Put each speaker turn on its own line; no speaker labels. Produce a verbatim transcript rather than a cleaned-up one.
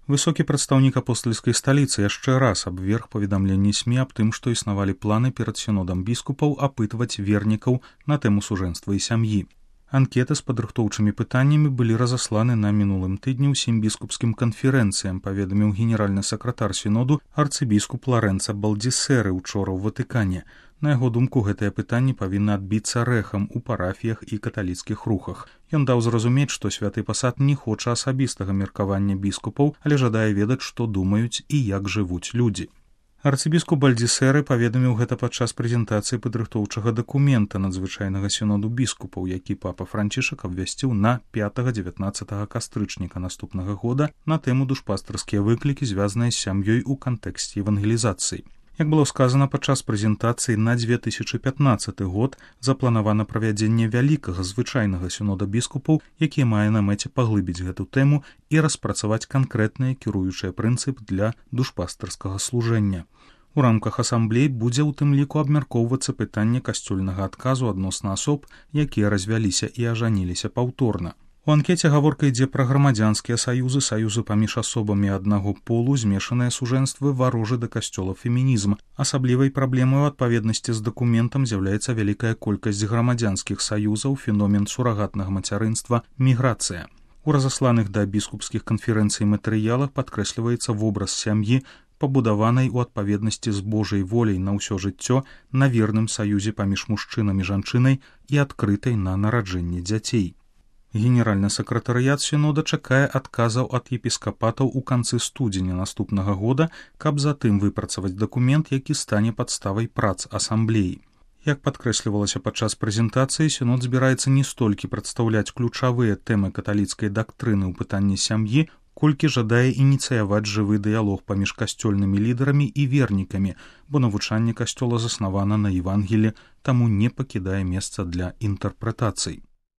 Высокі прадстаўнік апостальскай сталіцы яшчэ раз абверг паведамленні СМІ аб тым, што існавалі планы перад сінодам біскупаў апытваць вернікаў на тэму сужэнства і сям'і. Анкеты з падрыхтоўчымі пытаннямі былі разасланы на мінулым тыдні ўсім біскупскім канферэнцыям, паведаміў генеральны сакратар сіноду арцыбіскуп Ларэнца Балдзісэры учора ў Ватыкане. На яго думку, гэтае пытанне павінна адбіцца рэхам у парафіях і каталіцкіх рухах. Ён даў зразумець, што святы пасад не хоча асабістага меркавання біскупаў, але жадае ведаць, што думаюць і як жывуць людзі. Арцыбіскуп Балдзісэры паведаміў гэта падчас прэзентацыі падрыхтоўчага дакумента надзвычайнага сіноду біскупаў, які папа Францішак абвясціў на пятага-дзевятнаццатага кастрычніка наступнага года на тэму душпастарскія выклікі, звязаныя з сям'ёй у кантэксце евангелізацыі. Як было сказана падчас прэзентацыі, на дзве тысячы пятнаццаты год запланавана правядзенне вялікага звычайнага сінода біскупаў, які мае на мэце паглыбіць гэту тэму і распрацаваць канкрэтныя кіруючыя прынцып для душпастарскага служэння. У рамках асамблей будзе ў тым ліку абмяркоўвацца пытанне касцёльнага адказу адносна асоб, якія развяліся і ажаніліся паўторна. У анкеце гаворка ідзе пра грамадзянскія саюзы, саюзы паміж асобамі аднаго полу, змешаныя сужэнствы, варожы да касцёла фемінізм. Асаблівай праблемай у адпаведнасці з дакументам з'яўляецца вялікая колькасць грамадзянскіх саюзаў, феномен сурагатнага мацярынства, міграцыя. У разасланых да біскупскіх канферэнцый матэрыялах падкрэсліваецца вобраз сям'і, пабудаванай у адпаведнасці з Божай воляй на ўсё жыццё, на верным саюзе паміж мужчынам і жанчынай і адкрытай на нараджэнне дзяцей. Генеральны сакратарыят сінода чакае адказаў ад епіскапатаў у канцы студзеня наступнага года, каб затым выпрацаваць дакумент, які стане падставай прац асамблеі. Як падкрэслівалася падчас прэзентацыі, сінод збіраецца не столькі прадстаўляць ключавыя тэмы каталіцкай дактрыны ў пытанні сям'і, колькі жадае ініцыяваць жывы дыялог паміж касцёльнымі лідарамі і вернікамі, бо навучанне касцёла заснавана на Евангелі, таму не пакідае месца для інтэрпрэтацый.